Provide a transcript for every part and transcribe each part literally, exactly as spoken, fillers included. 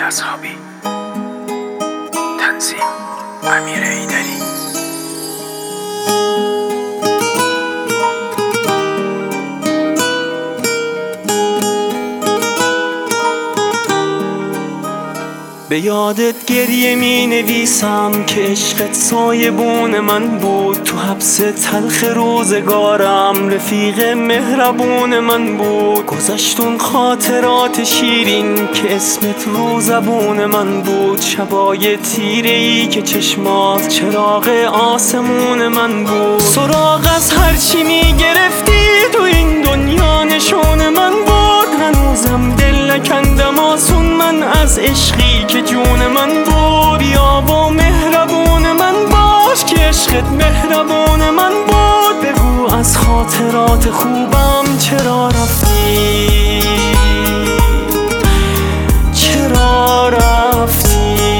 اصحابی. تنظیم امیر ایدری. به یادت گریه می نویسم که عشقت سایبون من بود، تو حبس تلخ روزگارم رفیق مهربون من بود. گذشتون خاطرات شیرین که اسمت رو زبون من بود، شبای تیره ای که چشمات چراغ آسمون من بود. سراغ از هرچی می گرفتی تو این دنیا نشون من بود، هنوزم دل نکندم آسون من از عشقی که جون من بود. بیا با مهربون من باش که عشقت مهربون من بود. بگو از خاطرات خوبم چرا رفتی، چرا رفتی.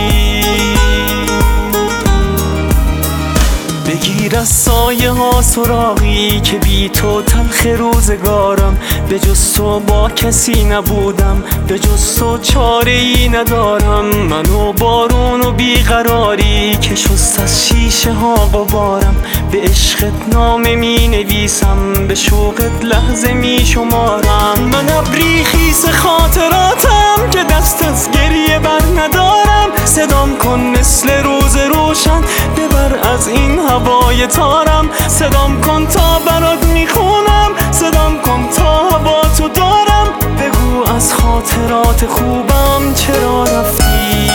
بگیر از سایه ها سراغی که بی تو تلخ روزگارم، به جز تو با کسی نبودم، به جز تو چاره ای ندارم. منو بارون و بیقراری که شست از شیشه ها غبارم، به عشقت نامه می نویسم، به شوقت لحظه می شمارم. من ابری خیس خاطراتم که دست از گریه بر ندارم. صدام کن مثل روز روشن ببر از این هوای تارم. صدام کن تا برات میخونم، صدام کن تا هوا تو دارم. بگو از خاطرات خوبم چرا رفتی.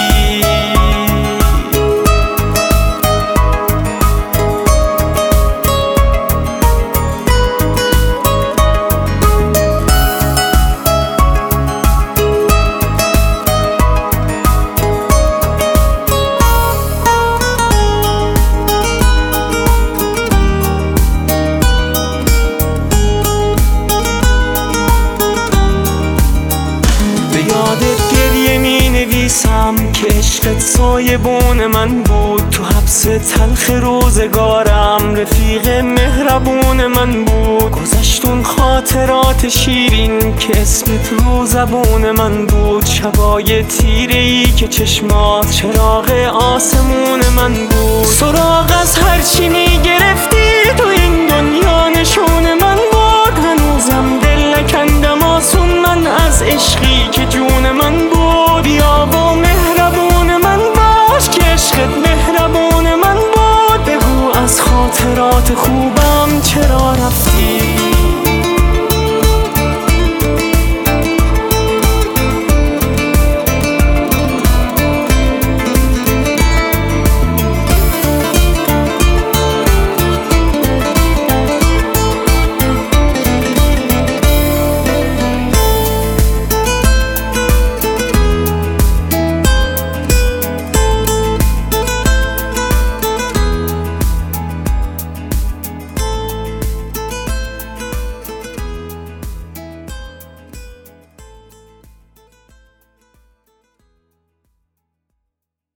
یادت گریه می نویسم که عشقت سایبون من بود، تو حبس تلخ روزگارم رفیق مهربون من بود. گذشتون خاطرات شیرین که اسمت رو زبون من بود، شبای تیره ای که چشمات چراغ آسمون من بود. سراغ از هرچی می گرفتی تو این دنیا نشون